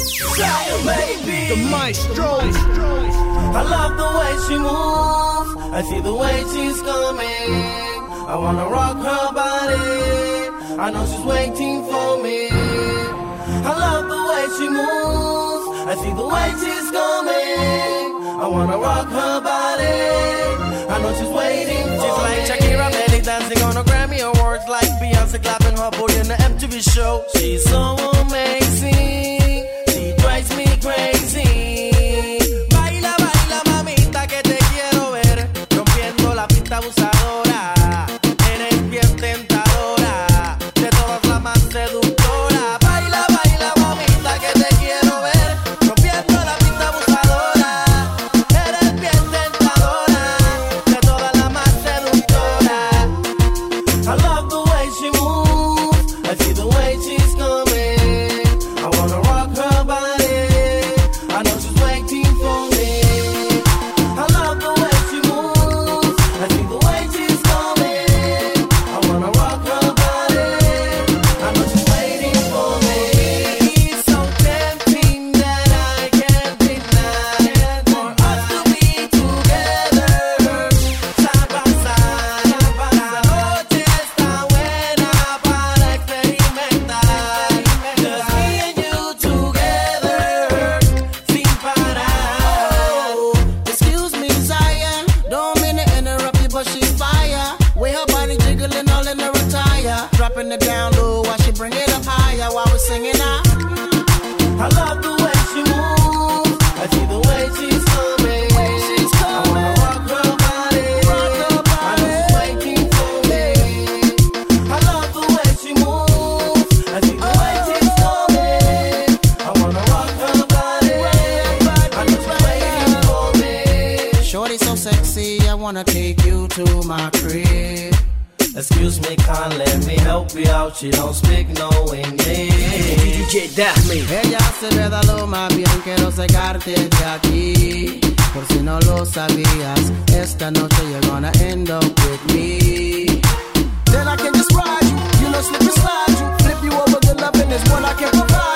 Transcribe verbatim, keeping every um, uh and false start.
Zion, baby. The maestro. I love the way she moves. I see the way she's coming. I wanna rock her body. I know she's waiting for me. I love the way she moves. I see the way she's coming. I wanna rock her body. I know she's waiting for she's me. She's like Shakira, Melly dancing on a Grammy Awards, like Beyonce clapping her booty in the M T V show. She's so amazing. She drives me crazy. Baila, baila, mamita, que te quiero ver rompiendo la pista abusadora. Eres bien tentadora, de todas la más seductora. Baila, baila, mamita, que te quiero ver rompiendo la pista abusadora. Eres bien tentadora, de todas la más seductora. I love the way she moves. I see the way she's coming. I wanna rock her body. I know she's waiting for me. I love the way she moves. I see the way she's coming. I wanna rock her body. I know she's waiting for me. It's so tempting that I can't deny for us to be together. Side by side, la noche está buena para experimentar. Just me and you together, sin parar. Excuse me, Zion, don't mean to interrupt you, but she's fire. With her body jiggling all in her attire, dropping it down low while she bring it up higher while we're singing out. I love the way she moves. I see the way she's coming. She's I wanna rock her body. I know she's waiting for me. I love the way she moves. I see the way she's coming. I wanna rock her body. I know she's waiting for me. Shorty so sexy, I wanna take you to my crib. Excuse me, can't let me help you out. She don't speak no English. D J Daphne. Ella se ve da lo más bien, quiero sacarte de aquí. Por si no lo sabías, esta noche you're gonna end up with me. Then I can just ride you, you know, slip and slide you, flip you over, the loving is what I can provide.